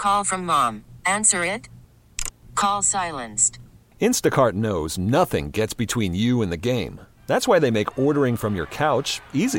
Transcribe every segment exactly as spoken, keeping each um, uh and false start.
Call from mom. Answer it. Call silenced. Instacart knows nothing gets between you and the game. That's why they make ordering from your couch easy.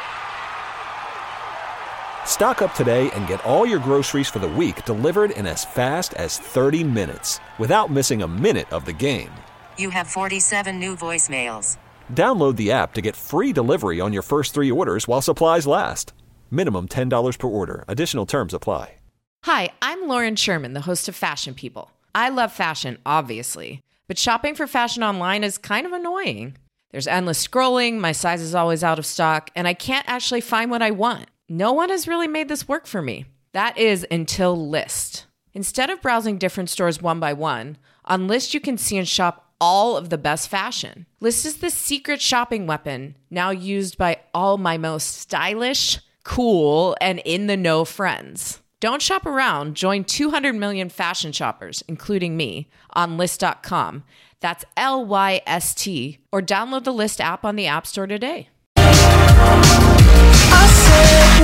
Stock up today and get all your groceries for the week delivered in as fast as thirty minutes without missing a minute of the game. You have forty-seven new voicemails. Download the app to get free delivery on your first three orders while supplies last. Minimum ten dollars per order. Additional terms apply. Hi, I'm Lauren Sherman, the host of Fashion People. I love fashion, obviously, but shopping for fashion online is kind of annoying. There's endless scrolling, my size is always out of stock, and I can't actually find what I want. No one has really made this work for me. That is until Lyst. Instead of browsing different stores one by one, on Lyst you can see and shop all of the best fashion. Lyst is the secret shopping weapon now used by all my most stylish, cool, and in-the-know friends. Don't shop around. Join two hundred million fashion shoppers, including me, on Lyst dot com. That's L Y S T. Or download the Lyst app on the App Store today. I said,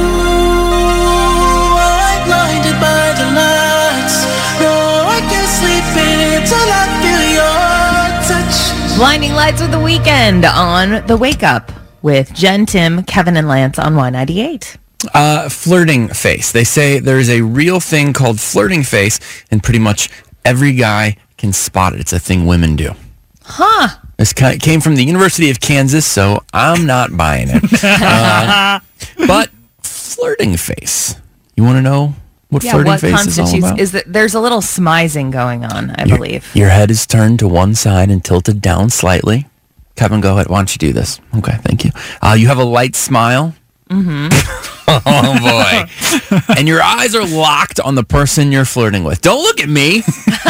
ooh, I'm blinded by the lights. No, I can't sleep until I feel your touch. Blinding Lights with The Weeknd on The Wake Up with Jen, Tim, Kevin, and Lance on Y ninety-eight. Uh, flirting face. They say there's a real thing called flirting face, and pretty much every guy can spot it. It's a thing women do. Huh. This came from the University of Kansas, so I'm not buying it. uh, but flirting face. You want to know what yeah, flirting what face is all constitutes about? is that there's a little smizing going on, I your, believe. Your head is turned to one side and tilted down slightly. Kevin, go ahead. Why don't you do this? Okay, thank you. Uh, you have a light smile. Mm-hmm. Oh, boy. And your eyes are locked on the person you're flirting with. Don't look at me.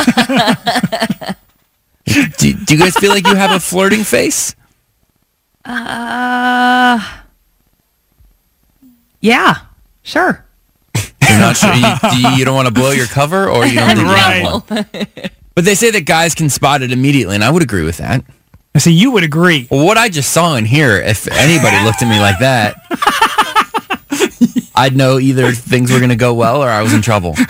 do, do you guys feel like you have a flirting face? Uh, yeah, sure. You're not sure? You, do you, you don't want to blow your cover? Or you don't think Right. you have one? But they say that guys can spot it immediately, and I would agree with that. I see you would agree. Well, what I just saw in here, if anybody looked at me like that, I'd know either things were going to go well or I was in trouble. Or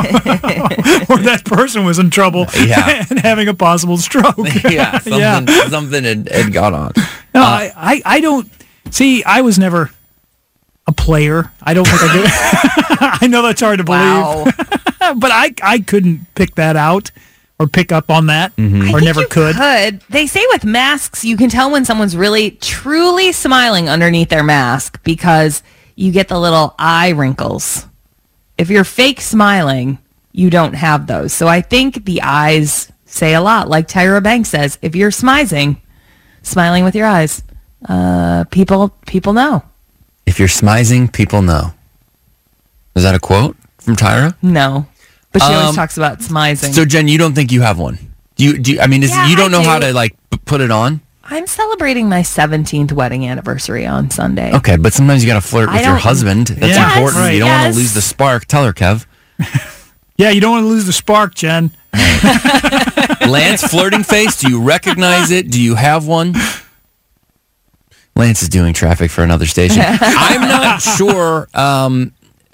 that person was in trouble Yeah. and having a possible stroke. yeah, something, Yeah. something had, had gone on. No, Uh, I, I, I don't... See, I was never a player. I don't think I did. I know that's hard to believe. Wow. But I, I couldn't pick that out or pick up on that Mm-hmm. I or think never you could. could. They say with masks, you can tell when someone's really, truly smiling underneath their mask because you get the little eye wrinkles. If you're fake smiling, you don't have those. So I think the eyes say a lot. Like Tyra Banks says, if you're smizing, smiling with your eyes, uh, people people know. If you're smizing, people know. Is that a quote from Tyra? No. But she Um, always talks about smizing. So, Jen, you don't think you have one? Do you? Do you, I mean, is, Yeah, you don't I know how do. to like p- put it on? I'm celebrating my seventeenth wedding anniversary on Sunday. Okay, but sometimes you got to flirt I with your don't- husband. That's Yes, important. right. You don't want Yes. to lose the spark. Tell her, Kev. Yeah, you don't want to lose the spark, Jen. Lance, flirting face. Do you recognize it? Do you have one? Lance is doing traffic for another station. I'm not sure. Um,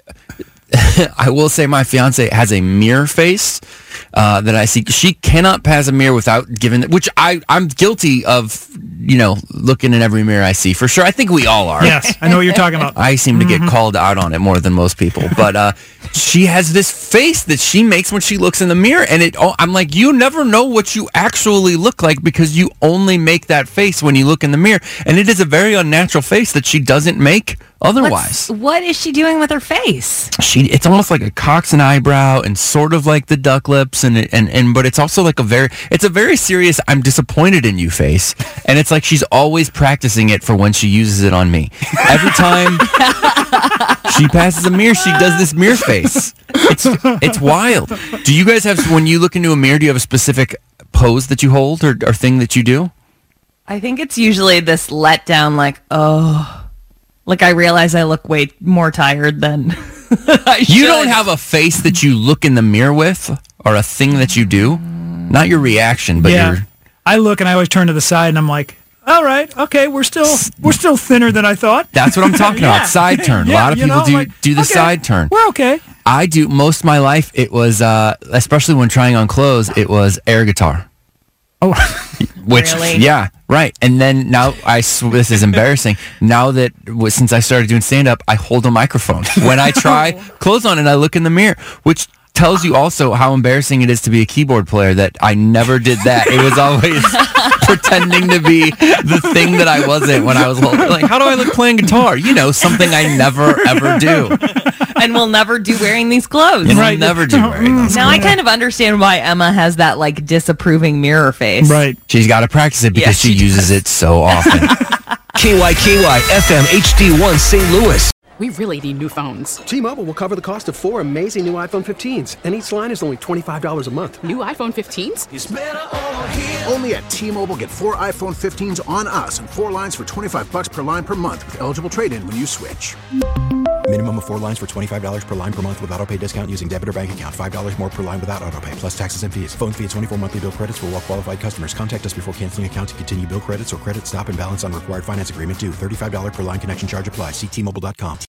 I will say my fiance has a mirror face uh, that I see. She cannot pass a mirror without giving, which I, I'm guilty of, you know, looking in every mirror I see for sure. I think we all are. Yes, I know what you're talking about. I seem to get called out on it more than most people, but uh, she has this face that she makes when she looks in the mirror, and it. Oh, I'm like, you never know what you actually look like because you only make that face when you look in the mirror, and it is a very unnatural face that she doesn't make otherwise. What's, what is she doing with her face? She, it's almost like a coxswain eyebrow and sort of like the duck lips, and and and but it's also like a very, it's a very serious I'm disappointed in you face, and it's like she's always practicing it for when she uses it on me. Every time she passes a mirror, she does this mirror face. It's it's wild. Do you guys have, when you look into a mirror, do you have a specific pose that you hold or, or thing that you do? I think it's usually this letdown, like, oh, like I realize I look way more tired than I should. You don't have a face that you look in the mirror with or a thing that you do? Not your reaction, but yeah. your... I look and I always turn to the side and I'm like, All right. Okay. We're still we're still thinner than I thought. That's what I'm talking Yeah. about. Side turn. Yeah, a lot of you people know, do like, do the okay, side turn. We're okay. I do most of my life. It was, uh, especially when trying on clothes, it was air guitar. Oh, Which, Really? yeah, right. And then now I, sw- this is embarrassing. Now that, w- since I started doing stand up, I hold a microphone when I try clothes on and I look in the mirror, which tells you also how embarrassing it is to be a keyboard player that I never did that. It was always pretending to be the thing that I wasn't when I was little. Like, how do I look playing guitar? You know, something I never, ever do. And we'll never do wearing these clothes. And Right. I'll never do wearing those. Now I kind of understand why Emma has that like disapproving mirror face. right. She's got to practice it because Yes, she, she uses it so often. K Y K Y F M H D one Saint Louis. We really need new phones. T-Mobile will cover the cost of four amazing new iPhone fifteens, and each line is only twenty-five dollars a month. New iPhone fifteens? Only at T-Mobile, get four iPhone fifteens on us and four lines for twenty-five bucks per line per month with eligible trade-in when you switch. Minimum of four lines for twenty-five dollars per line per month with autopay discount using debit or bank account. five dollars more per line without autopay, plus taxes and fees. Phone fee at twenty-four monthly bill credits for well-qualified customers. Contact us before canceling account to continue bill credits or credit stop and balance on required finance agreement due. thirty-five dollars per line connection charge applies. See T Mobile dot com.